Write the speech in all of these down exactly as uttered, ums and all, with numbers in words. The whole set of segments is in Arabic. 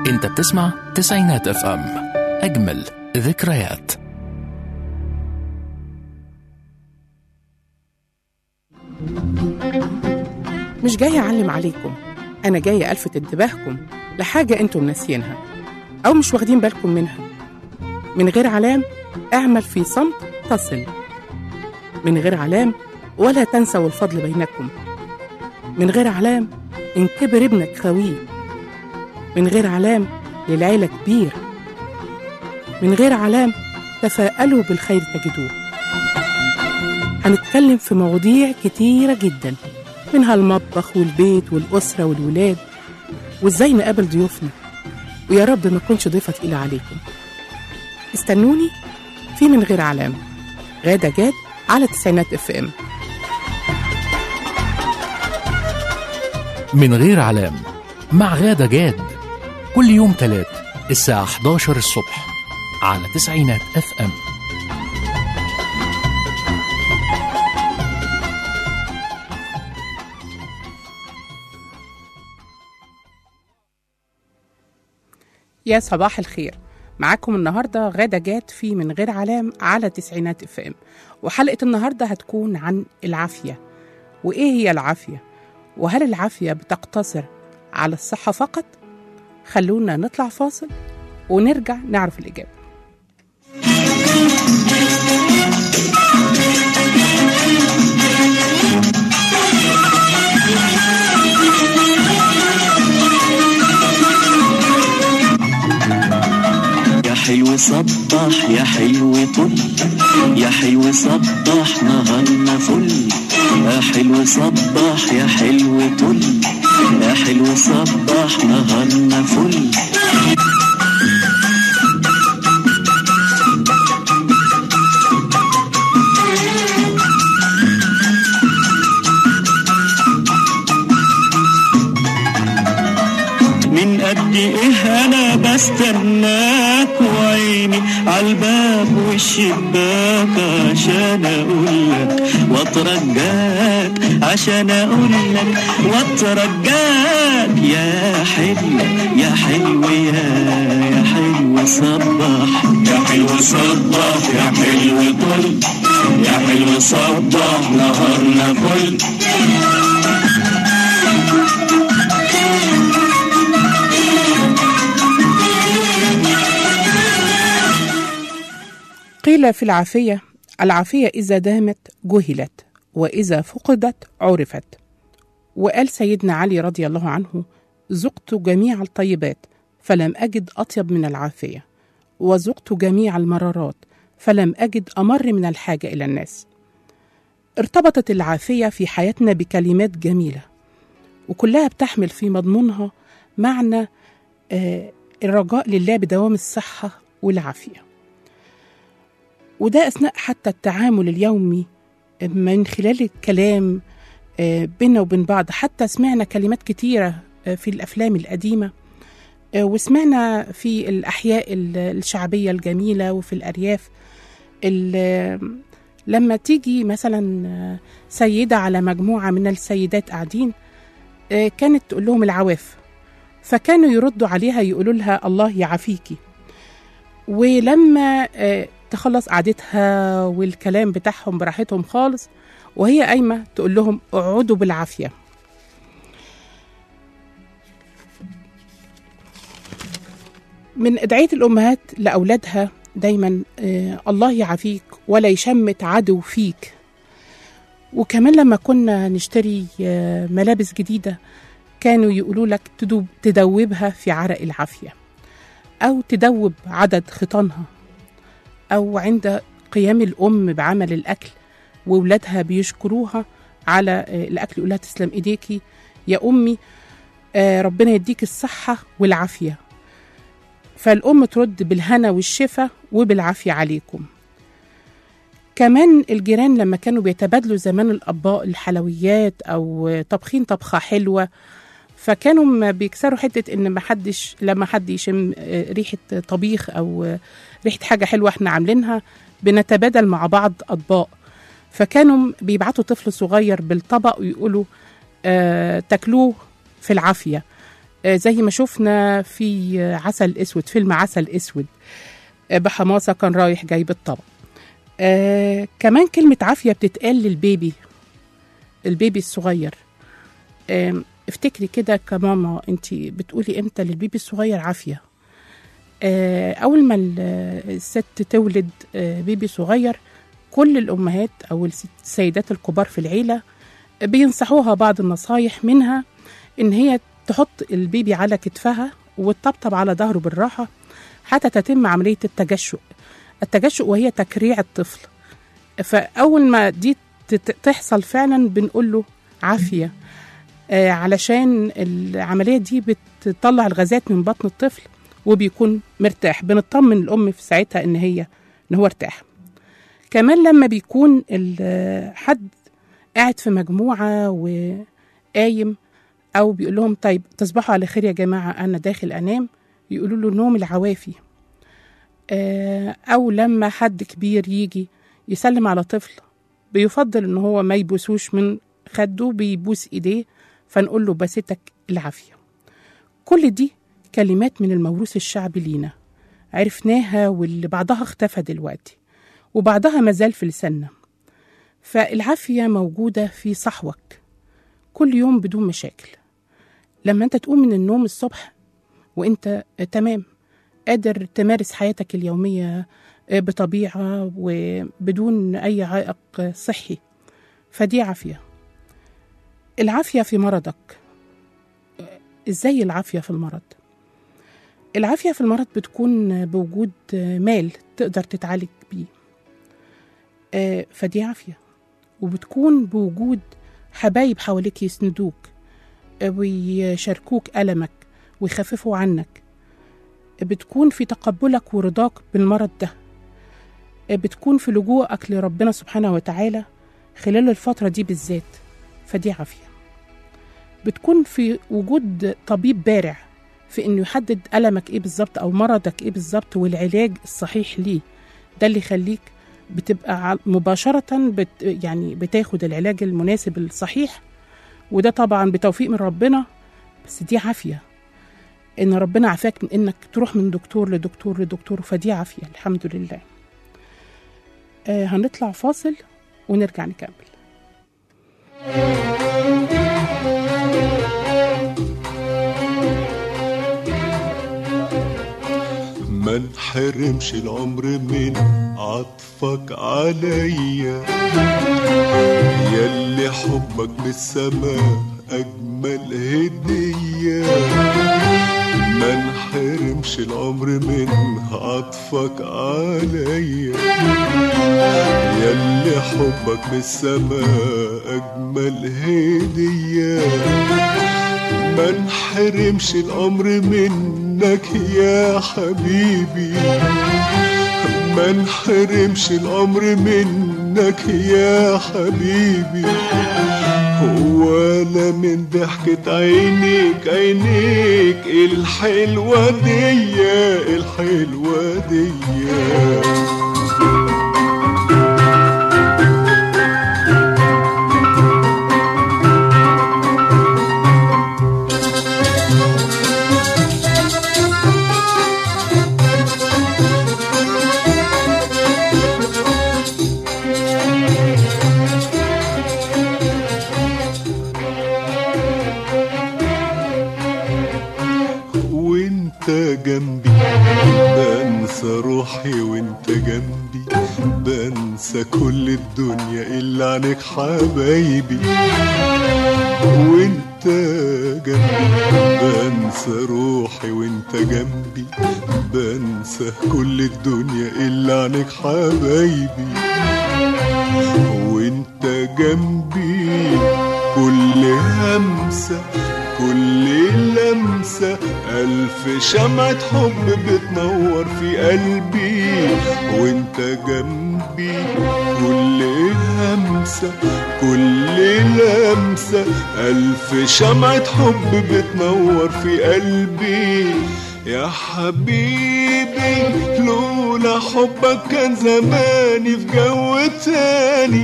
انت بتسمع تسعينات اف ام، اجمل ذكريات. مش جاية أعلم عليكم، أنا جاية ألفت انتباهكم لحاجة أنتم ناسيينها أو مش واخدين بالكم منها. من غير علام اعمل في صمت تصل، من غير علام ولا تنسوا الفضل بينكم، من غير علام إن كبر ابنك خويه، من غير علام للعيلة كبير، من غير علام تفاءلوا بالخير تجدوه. هنتكلم في مواضيع كتيرة جدا، منها المطبخ والبيت والأسرة والولاد وإزاي نقابل ضيوفنا، ويا رب ما كنش ضيفة تقيلة عليكم. استنوني في من غير علام، غادة جاد على تسعينات اف ام. من غير علام مع غادة جاد كل يوم تلات الساعة حداشر الصبح على تسعينات اف ام. يا صباح الخير، معاكم النهاردة غادة جات في من غير علام على تسعينات اف ام. وحلقة النهاردة هتكون عن العافية، وإيه هي العافية؟ وهل العافية بتقتصر على الصحة فقط؟ خلونا نطلع فاصل ونرجع نعرف الإجابة. يا حلو صبح يا حلو طل، يا حلو صبح نهارنا فل، يا حلو صبح يا حلو طل، يا حلو صبح نهارنا فل. من قد ايه انا بستناك وعيني عالباب والشباك عشان اقولك واترجاك، عشان اقولك واترجاك. يا حلو يا حلو يا يا حلو صبح، يا حلو صبح يا حلو طل، يا حلو صبح نهارنا فل. قيل في العافية: العافية إذا دامت جهلت، وإذا فقدت عرفت. وقال سيدنا علي رضي الله عنه: ذقت جميع الطيبات فلم أجد أطيب من العافية، وذقت جميع المرارات فلم أجد أمر من الحاجة إلى الناس. ارتبطت العافية في حياتنا بكلمات جميلة، وكلها بتحمل في مضمونها معنى آه الرجاء لله بدوام الصحة والعافية. وده أثناء حتى التعامل اليومي من خلال الكلام بيننا وبين بعض. حتى سمعنا كلمات كتيرة في الأفلام القديمة، وسمعنا في الأحياء الشعبية الجميلة وفي الأرياف. لما تيجي مثلا سيدة على مجموعة من السيدات قاعدين، كانت تقول لهم العواف، فكانوا يردوا عليها يقولوا لها الله يعافيكي. ولما تخلص قعدتها والكلام بتاعهم براحتهم خالص، وهي قايمة تقول لهم اقعدوا بالعافية. من أدعية الأمهات لأولادها دايما آه الله يعافيك ولا يشمت عدو فيك. وكمان لما كنا نشتري آه ملابس جديدة، كانوا يقولوا لك تدوب تدوبها في عرق العافية، أو تدوب عدد خطانها، أو عند قيام الأم بعمل الأكل وولادها بيشكروها على الأكل، يقولها تسلم إيديكي يا أمي، ربنا يديك الصحة والعافية. فالأم ترد بالهنا والشفا وبالعافية عليكم. كمان الجيران لما كانوا بيتبادلوا زمان الأطباق الحلويات أو طبخين طبخة حلوة، فكانوا بيكسروا حتة إن ما حدش لما حد يشم ريحة طبيخ أو ريحة حاجة حلوة احنا عاملينها بنتبادل مع بعض أطباق. فكانوا بيبعتوا طفل صغير بالطبق ويقولوا آه تاكلوه في العافية، زي ما شفنا في عسل اسود، فيلم عسل اسود، بحماسة كان رايح جايب الطبق. آه كمان كلمة عافية بتتقال للبيبي، البيبي الصغير. آه افتكري كده كماما، انت بتقولي امتى للبيبي الصغير عافية؟ آه اول ما الست تولد آه بيبي صغير، كل الامهات او السيدات الكبار في العيلة بينصحوها بعض النصايح، منها ان هي تحط البيبي على كتفها وتطبطب على ظهره بالراحة حتى تتم عملية التجشؤ. التجشؤ وهي تكريع الطفل. فأول ما دي تحصل فعلا بنقول له عافية، آه علشان العملية دي بتطلع الغازات من بطن الطفل وبيكون مرتاح. بنطمن الأم في ساعتها إن هي إن هو ارتاح. كمان لما بيكون حد قاعد في مجموعة وقايم أو بيقول لهم طيب تصبحوا على خير يا جماعة أنا داخل أنام، يقولوا له نوم العوافي. أو لما حد كبير يجي يسلم على طفل، بيفضل إن هو ما يبوسوش من خده، بيبوس إيديه، فنقول له بستك العافية. كل دي كلمات من الموروث الشعبي لينا عرفناها، واللي بعضها اختفى دلوقتي وبعضها مازال في لساننا. فالعافية موجودة في صحوك كل يوم بدون مشاكل. لما انت تقوم من النوم الصبح وانت تمام، قادر تمارس حياتك اليومية بطبيعة وبدون أي عائق صحي، فدي عافية. العافية في مرضك. إزاي العافية في المرض؟ العافية في المرض بتكون بوجود مال تقدر تتعالج بيه، فدي عافية. وبتكون بوجود حبايب حواليك يسندوك ويشاركوك ألمك ويخففوا عنك. بتكون في تقبلك ورضاك بالمرض ده. بتكون في لجوءك لربنا سبحانه وتعالى خلال الفترة دي بالذات، فدي عافية. بتكون في وجود طبيب بارع في إنه يحدد ألمك إيه بالظبط أو مرضك إيه بالظبط والعلاج الصحيح ليه. ده اللي يخليك بتبقى مباشرة بت يعني بتاخد العلاج المناسب الصحيح، وده طبعا بتوفيق من ربنا. بس دي عافية، إن ربنا عافاك من إنك تروح من دكتور لدكتور لدكتور، فدي عافية الحمد لله. آه هنطلع فاصل ونرجع نكمل. ما نحرمش العمر من عطفك عليا، ياللي حبك من السماء أجمل هدية. ما نحرمش العمر من عطفك عليا، ياللي حبك من السماء أجمل هدية. ما نحرمش الأمر منك يا حبيبي، ما نحرمش الأمر منك يا حبيبي، ولا من ضحكة عينيك عينيك الحلوة دي الحلوة دي. جنبي بنسى روحي وانت جنبي، بنسى كل الدنيا إلا عنك حبايبي. وانت جنبي بنسى روحي وانت جنبي، بنسى كل الدنيا إلا عنك حبايبي. وانت جنبي كل همسة كل لمسة ألف شمعة حب بتنور في قلبي. وانت جنبي كل همسة كل لمسة ألف شمعة حب بتنور في قلبي. يا حبيبي لولا حبك كان زماني في جو تاني،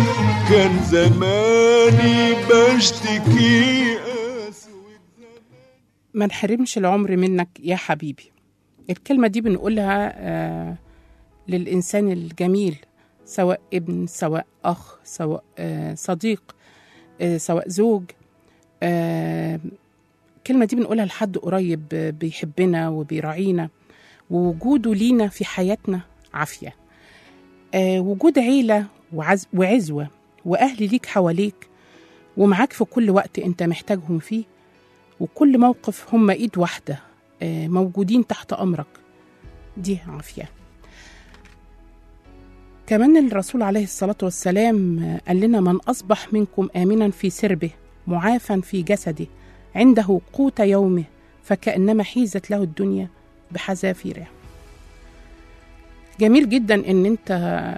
كان زماني بشتكي. ما نحرمش العمر منك يا حبيبي. الكلمة دي بنقولها آه للإنسان الجميل، سواء ابن، سواء أخ، سواء آه صديق، آه سواء زوج. آه الكلمة دي بنقولها لحد قريب بيحبنا وبيراعينا، ووجوده لينا في حياتنا عافية. آه وجود عيلة وعز وعزوة وأهل ليك حواليك ومعاك في كل وقت أنت محتاجهم فيه، وكل موقف هم إيد واحدة آه موجودين تحت أمرك، دي عافية. كمان الرسول عليه الصلاة والسلام قال لنا: من أصبح منكم آمنا في سربه معافا في جسده عنده قوت يومه فكأنما حيزت له الدنيا بحذافيرها. جميل جدا ان انت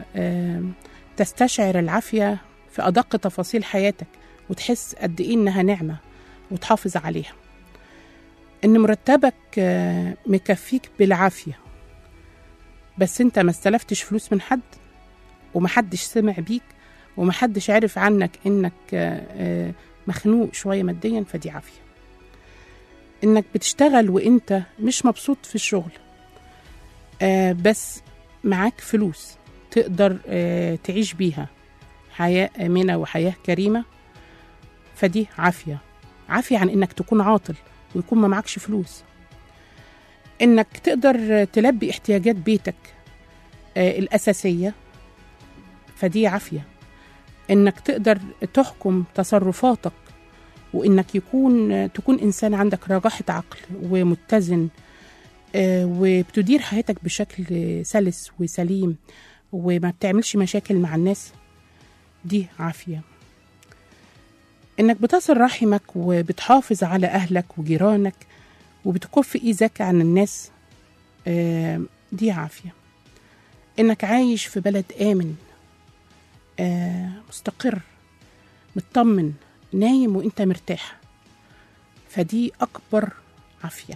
تستشعر العافية في أدق تفاصيل حياتك، وتحس قد ايه انها نعمة وتحافظ عليها، ان مرتبك مكفيك بالعافية، بس انت ما استلفتش فلوس من حد، ومحدش سمع بيك، ومحدش عرف عنك انك مخنوق شوية ماديا، فدي عافية. انك بتشتغل وانت مش مبسوط في الشغل، آه بس معاك فلوس تقدر آه تعيش بيها حياة آمنة وحياة كريمة، فدي عافية. عافية عن انك تكون عاطل ويكون ما معكش فلوس. انك تقدر تلبي احتياجات بيتك آه الأساسية، فدي عافية. انك تقدر تحكم تصرفاتك، وانك يكون تكون انسان عندك رجاحة عقل ومتزن، آه وبتدير حياتك بشكل سلس وسليم، وما بتعملش مشاكل مع الناس، دي عافية. انك بتصل رحمك وبتحافظ على اهلك وجيرانك وبتكف ايذاك عن الناس، آه دي عافية. انك عايش في بلد آمن، آه مستقر، مطمن، نايم وانت مرتاح، فدي أكبر عافية.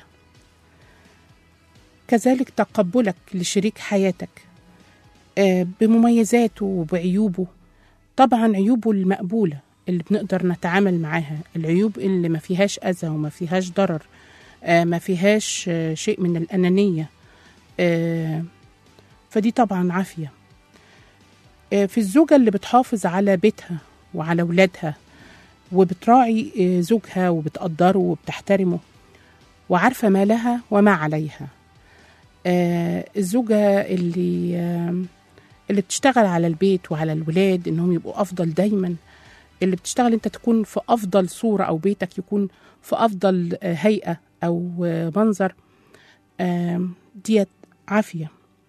كذلك تقبلك لشريك حياتك آه بمميزاته وبعيوبه، طبعا عيوبه المقبولة اللي بنقدر نتعامل معاها، العيوب اللي ما فيهاش أذى وما فيهاش ضرر، آه ما فيهاش آه شيء من الأنانية، آه فدي طبعا عافية. آه في الزوجة اللي بتحافظ على بيتها وعلى ولادها، وبتراعي زوجها وبتقدره وبتحترمه، وعارفة ما لها وما عليها. آه الزوجة اللي آه اللي بتشتغل على البيت وعلى الولاد إنهم يبقوا أفضل دايما، اللي بتشتغل أنت تكون في أفضل صورة، أو بيتك يكون في أفضل آه هيئة أو آه منظر، آه ديت عافية.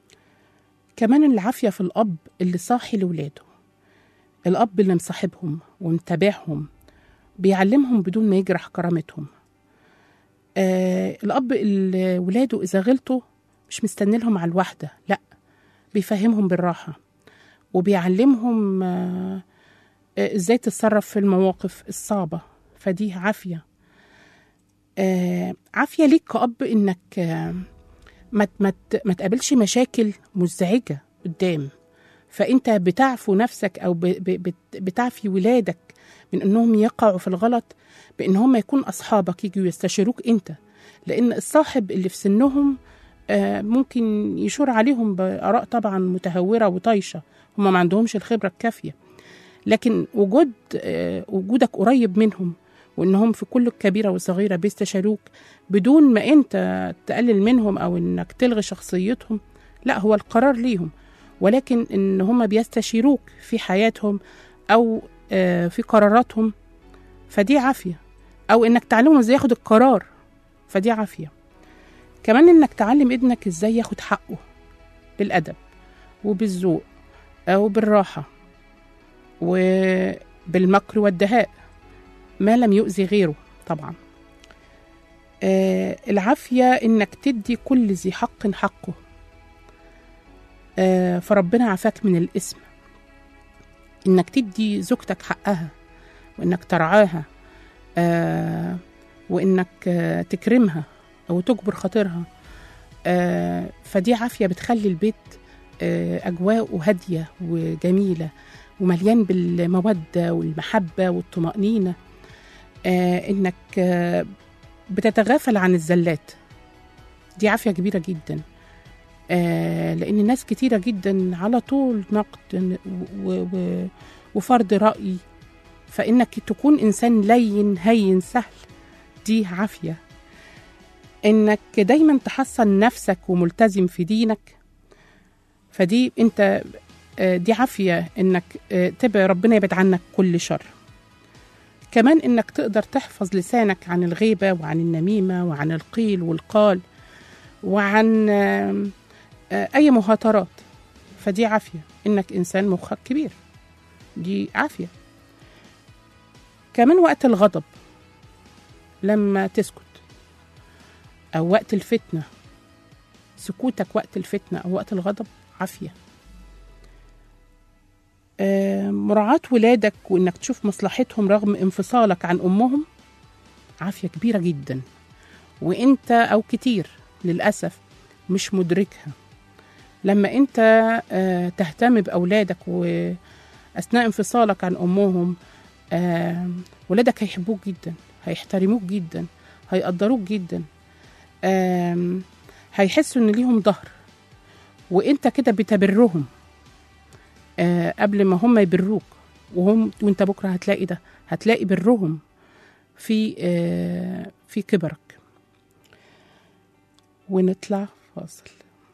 كمان العافية في الأب اللي صاحي لولاده، الأب اللي مصاحبهم ومتابعهم، بيعلمهم بدون ما يجرح كرامتهم. آه الأب اللي ولاده إذا غلطوا مش مستني لهم على الواحدة، لأ، بيفهمهم بالراحة، وبيعلمهم آه آه إزاي تتصرف في المواقف الصعبة، فدي عافية. آه عافية ليك كأب إنك آه ما ما تقابلش مشاكل مزعجة قدام، فأنت بتعفو نفسك أو بتعفي ولادك من أنهم يقعوا في الغلط، بأنهم يكون أصحابك يجوا يستشيروك أنت، لأن الصاحب اللي في سنهم ممكن يشور عليهم بآراء طبعا متهورة وطايشة، هم ما عندهمش الخبرة الكافية، لكن وجود وجودك قريب منهم، وأنهم في كل كبيرة وصغيرة بيستشيروك بدون ما أنت تقلل منهم أو أنك تلغي شخصيتهم، لا، هو القرار ليهم، ولكن إن هم بيستشيروك في حياتهم أو في قراراتهم، فدي عافية. أو إنك تعلمهم إزاي ياخد القرار، فدي عافية. كمان إنك تعلم ابنك إزاي ياخد حقه بالأدب وبالذوق أو بالراحة وبالمكر والدهاء، ما لم يؤذي غيره طبعا. آه العافية إنك تدي كل ذي حق حقه، آه فربنا عافاك من الإثم. إنك تدي زوجتك حقها، وإنك ترعاها، آه وإنك آه تكرمها أو تجبر خاطرها، آه فدي عافية بتخلي البيت آه أجواءه هادية وجميلة ومليان بالمودة والمحبة والطمأنينة. آه إنك آه بتتغافل عن الزلات. دي عافية كبيرة جدا. آه لأن ناس كتيرة جدا على طول نقد و و وفرض رأي، فإنك تكون إنسان لين هين سهل دي عافية. إنك دايما تحصن نفسك وملتزم في دينك، فدي أنت آه دي عافية. إنك آه تبقى ربنا يبعد عنك كل شر. كمان إنك تقدر تحفظ لسانك عن الغيبة وعن النميمة وعن القيل والقال وعن آه آه أي مهاترات، فدي عافية. إنك إنسان مخك كبير، دي عافية. كمان وقت الغضب لما تسكت، أو وقت الفتنة سكوتك وقت الفتنة أو وقت الغضب عافية. آه مراعاة ولادك وإنك تشوف مصلحتهم رغم انفصالك عن أمهم عافية كبيرة جدا، وإنت أو كتير للأسف مش مدركها. لما أنت آه تهتم بأولادك وأثناء انفصالك عن أمهم، آه ولادك هيحبوك جدا، هيحترموك جدا، هيقدروك جدا، آه هيحسوا إن ليهم ظهر، وإنت كده بتبرهم آه قبل ما هم يبروك. وهم وإنت بكرة هتلاقي ده، هتلاقي برهم في آه في كبرك. ونطلع فاصل.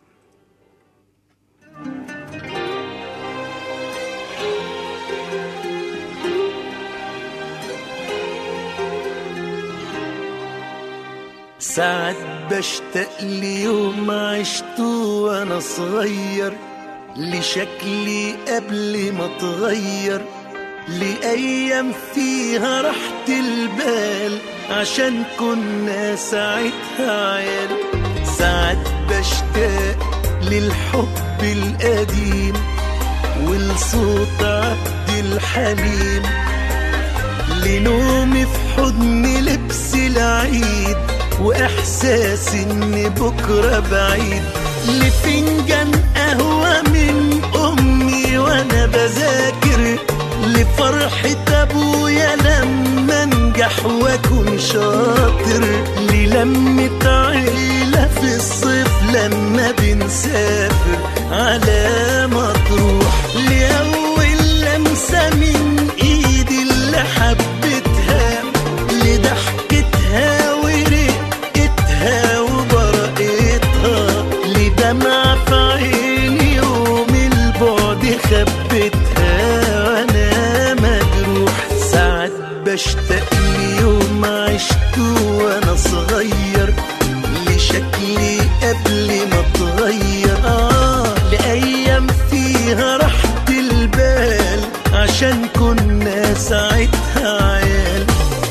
ساعات بشتاق ليوم عشته وانا صغير، لشكلي قبل ما اتغير، لأيام فيها راحة البال عشان كنا ساعتها عيال. ساعات بشتاق للحب القديم ولصوت عبد الحليم، لنومي في حضن لبس العيد وإحساس إن بكرة بعيد، لفنجان قهوة من أمي وأنا بذاكر، لفرحة أبويا لما أنجح وأكون شاطر، للمة عيلة في الصيف لما بنسافر على مطروح، لأول لمسة من إيدي اللي حبتها، لضحكتها ورقتها وبرقتها، لدمع في عيني يوم البعد خبتها وانا مجروح. ساعات بشتاق ليوم عشته وانا صغير، لشكلي قبل ما اتغير، آه لأيام فيها راحة البال عشان كنا ساعتها عيال.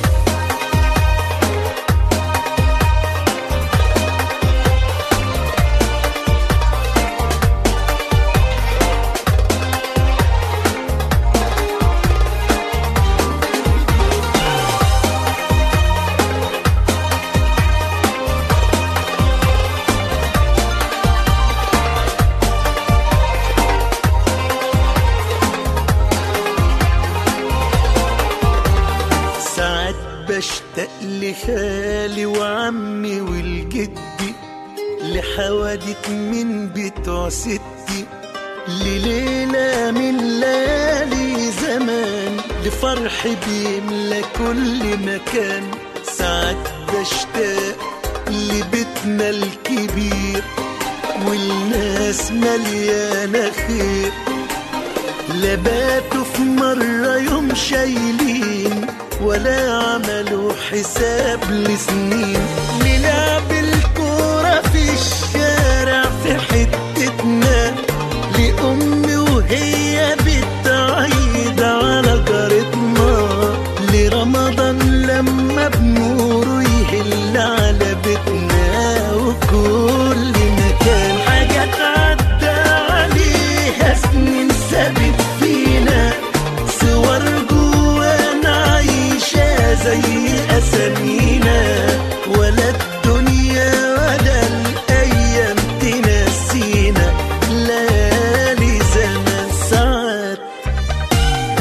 بشتاق لخالي وعمي والجدي، لحوادث من بتوع ستي، لليلة من ليالي زمان، لفرح بيملى كل مكان. ساعات بشتاق لبيتنا الكبير والناس مليانة خير، لباتوا في مرة يوم شايلين ولا عملوا حساب لسنين، للعب الكورة في الشارع في حتتنا، لأمي وهي بتعيد على جارتنا، لرمضان لما بنوره يهل على بيتنا، وكل مكان حاجات عدى عليها سنين سابت فينا، صور جوانا عايشة زي أسامينا، ولا الدنيا ولا الأيام تنسينا، ليالي زمان ساعات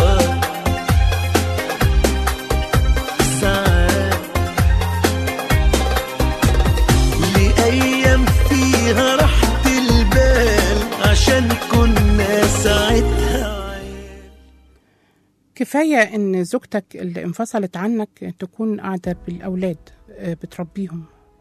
آه ساعات كفاية إن زوجتك اللي انفصلت عنك تكون قاعدة بالأولاد بتربيهم،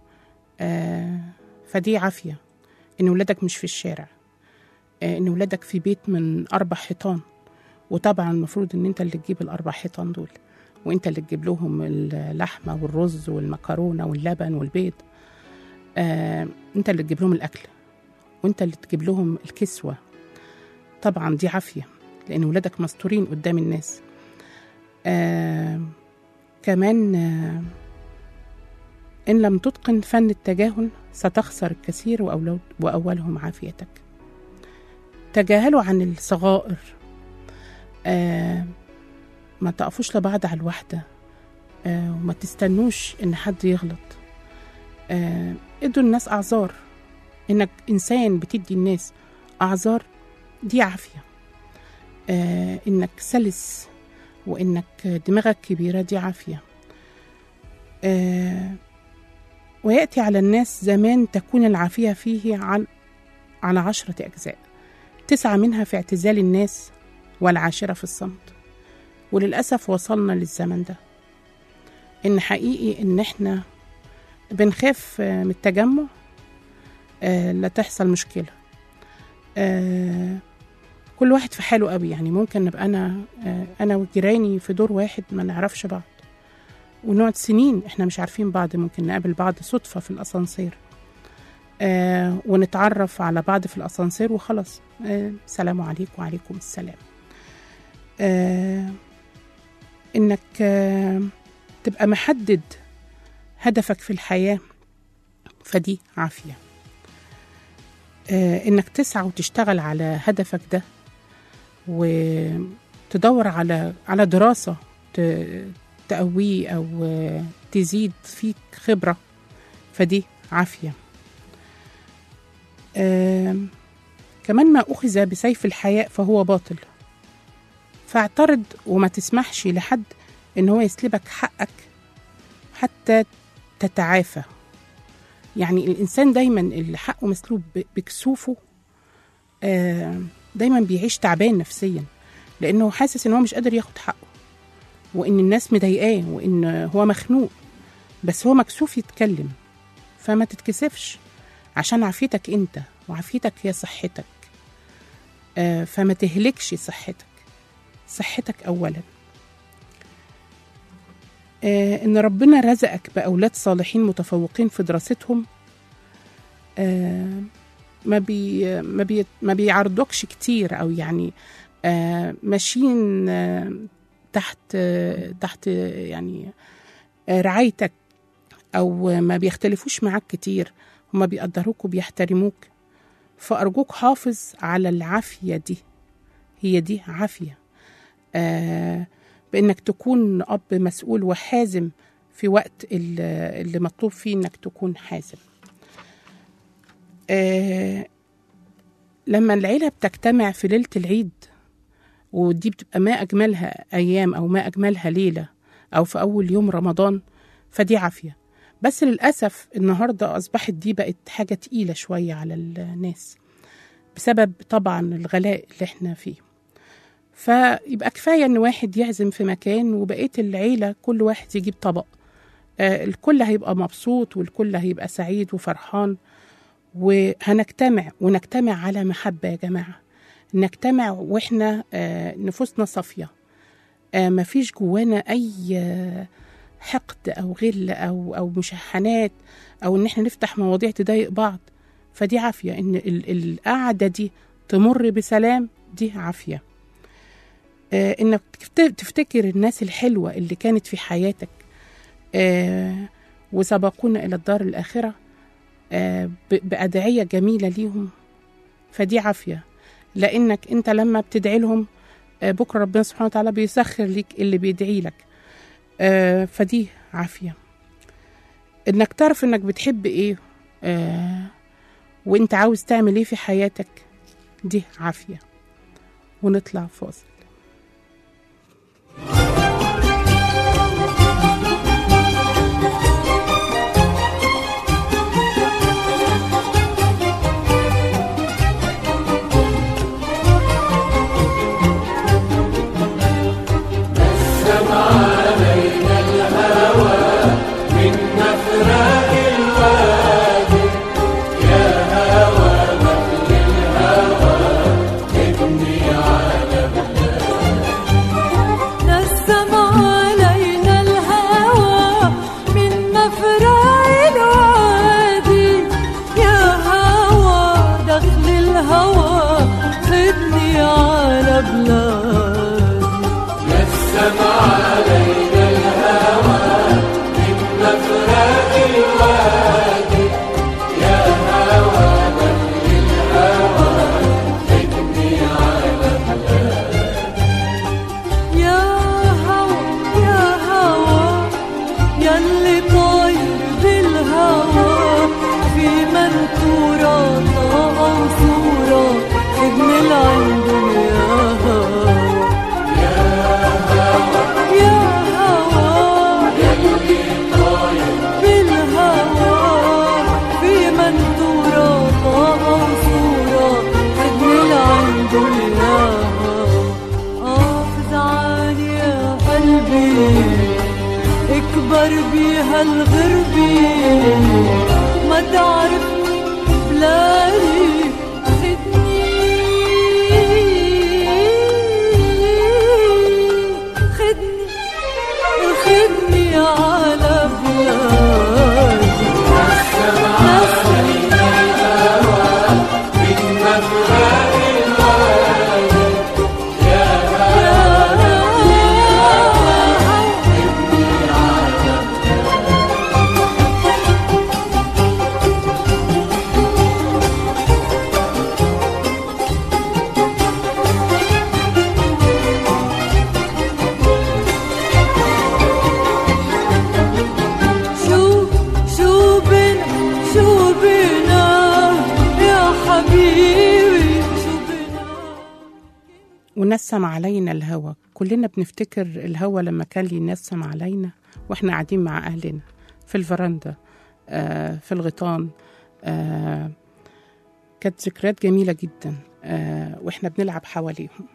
فدي عافية. إن ولادك مش في الشارع، إن ولادك في بيت من أربع حيطان، وطبعا المفروض إن أنت اللي تجيب الأربع حيطان دول، وأنت اللي تجيب لهم اللحمة والرز والمكرونة واللبن والبيض. أنت اللي تجيب لهم الأكل، وأنت اللي تجيب لهم الكسوة. طبعا دي عافية، لأن ولادك مستورين قدام الناس. آه كمان آه إن لم تتقن فن التجاهل ستخسر الكثير وأولهم عافيتك. تجاهلوا عن الصغائر، آه ما تقفوش لبعض على الوحدة، آه وما تستنوش إن حد يغلط. آه ادوا الناس أعذار. إنك إنسان بتدي الناس أعذار دي عافية. آه إنك سلس وإنك دماغك كبيرة دي عافية. آه ويأتي على الناس زمان تكون العافية فيه عن على عشرة أجزاء، تسعة منها في اعتزال الناس والعاشرة في الصمت. وللأسف وصلنا للزمن ده، إن حقيقي إن إحنا بنخاف من التجمع آه لا تحصل مشكلة. آه كل واحد في حاله قوي، يعني ممكن نبقى أنا آه أنا وجيراني في دور واحد ما نعرفش بعض، ونقعد سنين إحنا مش عارفين بعض. ممكن نقابل بعض صدفة في الأسانسير، آه ونتعرف على بعض في الأسانسير وخلاص، آه سلام عليكم وعليكم السلام. آه إنك آه تبقى محدد هدفك في الحياة، فدي عافية. آه إنك تسعى وتشتغل على هدفك ده، وتدور على على دراسة تقويه أو تزيد فيك خبرة، فدي عافية. آه كمان ما أخذ بسيف الحياء فهو باطل، فاعترض وما تسمحش لحد إن هو يسلبك حقك حتى تتعافى. يعني الإنسان دايما اللي حقه مسلوب بكسوفه آه دايما بيعيش تعبان نفسيا، لأنه حاسس إن هو مش قادر ياخد حقه، وإن الناس مضايقاه، وإن هو مخنوق، بس هو مكسوف يتكلم. فما تتكسفش، عشان عافيتك أنت، وعافيتك هي صحتك. آه فما تهلكش صحتك، صحتك أولا. آه إن ربنا رزقك بأولاد صالحين متفوقين في دراستهم، آه ما بي ما بي ما بيعرضوكش كتير، أو يعني آه ماشيين آه تحت آه تحت يعني آه رعايتك، أو ما بيختلفوش معاك كتير، هما بيقدروك وبيحترموك. فأرجوك حافظ على العافية دي، هي دي عافية. آه بإنك تكون أب مسؤول وحازم في وقت اللي مطلوب فيه إنك تكون حازم. آه لما العيلة بتجتمع في ليلة العيد، ودي بتبقى ما أجملها أيام أو ما أجملها ليلة، أو في أول يوم رمضان، فدي عافية. بس للأسف النهاردة أصبحت دي بقت حاجة تقيلة شوية على الناس، بسبب طبعا الغلاء اللي احنا فيه. فيبقى كفاية إن واحد يعزم في مكان وبقية العيلة كل واحد يجيب طبق، آه الكل هيبقى مبسوط، والكل هيبقى سعيد وفرحان، وهنجتمع ونجتمع على محبة. يا جماعة نجتمع وإحنا آه نفوسنا صافية، آه مفيش جوانا أي آه حقد أو غل أو أو مشاحنات، أو إن إحنا نفتح مواضيع تضايق بعض. فدي عافية، إن القعدة دي تمر بسلام، دي عافية. آه إنك تفتكر الناس الحلوة اللي كانت في حياتك آه وسبقونا إلى الدار الآخرة آه بأدعية جميلة ليهم، فدي عافية. لأنك أنت لما بتدعي لهم آه بكرة ربنا سبحانه وتعالى بيسخر لك اللي بيدعي لك، آه فدي عافية. إنك تعرف إنك بتحب إيه آه وإنت عاوز تعمل إيه في حياتك، دي عافية. ونطلع فاصل. يلي طاير بالهوا في منثورة طاقة وصورة خدني لعندهم يا هوا يا هوا يلي طاير بالهوا في منثورة طاقة وصورة خدني لعندهم يا هوا قافز عالي يا قلبي اكبر بيها الغربي ما تعرفني بلادي خدني خدني خدني على بلادي نسمي الهوى من مفرق الوادي ونسم علينا الهوى. كلنا بنفتكر الهوى لما كان ينسم علينا واحنا قاعدين مع أهلنا في الفرندا، آه في الغيطان. آه كانت ذكريات جميلة جدا، آه واحنا بنلعب حواليهم.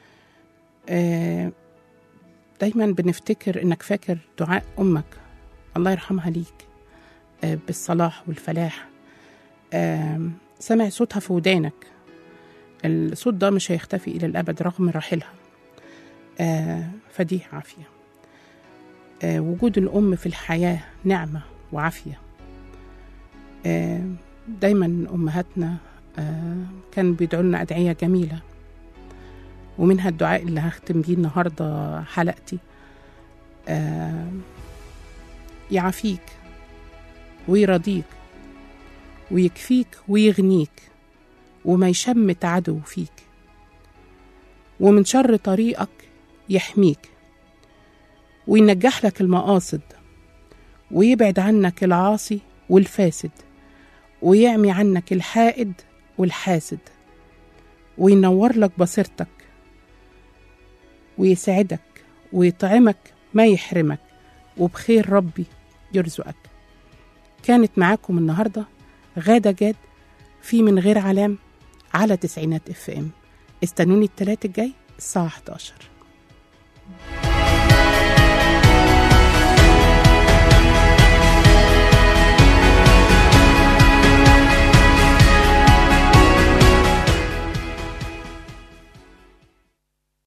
آه دايما بنفتكر انك فاكر دعاء أمك الله يرحمها ليك آه بالصلاح والفلاح. آه سمع صوتها في ودانك، الصوت ده مش هيختفي إلى الأبد رغم رحيلها. آه فدي عافية. آه وجود الأم في الحياة نعمة وعافية. آه دايما أمهاتنا آه كان بيدعوا لنا أدعية جميلة، ومنها الدعاء اللي هختم بيه النهاردة حلقتي. آه يعافيك ويرضيك ويكفيك ويغنيك، وما يشمت عدو فيك، ومن شر طريقك يحميك، وينجح لك المقاصد، ويبعد عنك العاصي والفاسد، ويعمي عنك الحائد والحاسد، وينور لك بصيرتك، ويسعدك ويطعمك ما يحرمك، وبخير ربي يرزقك. كانت معاكم النهاردة غادة جاد في من غير علام على تسعينات اف ام. استنوني التلات الجاي الساعة حداشر.